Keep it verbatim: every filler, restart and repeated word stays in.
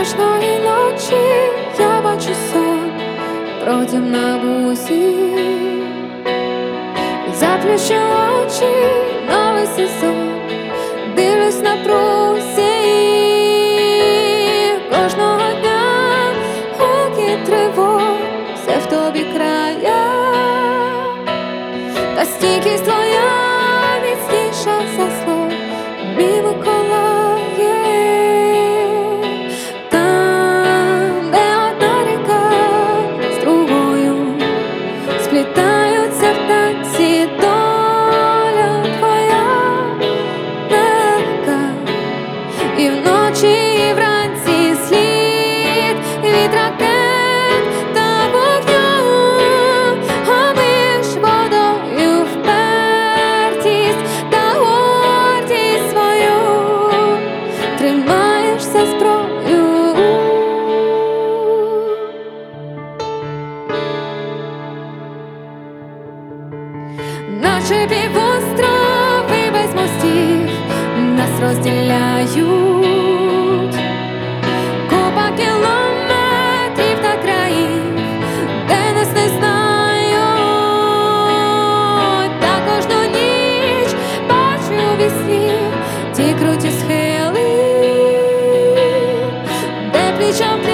Кожної ночі я бачу сон про темна бусі, заплющу очі, новий сезон, дивлюсь на прусі. Кожного дня гуки тривог, все в тобі края, та стійкість твоя міцніша за слов, мій Миколає. Там, де одна ріка з другою сплітаються в танці, доля твоя легка, і вночі, і вранці слід від ракет та вогню, омиш водою впертість та гордість свою, тримаєшся зброю. Наче півострови без мостів нас розділяють, купа кілометрів та країв, де нас не знають. Та кожну ніч бачу у вісні ті круті схили, де пліч-о-пліч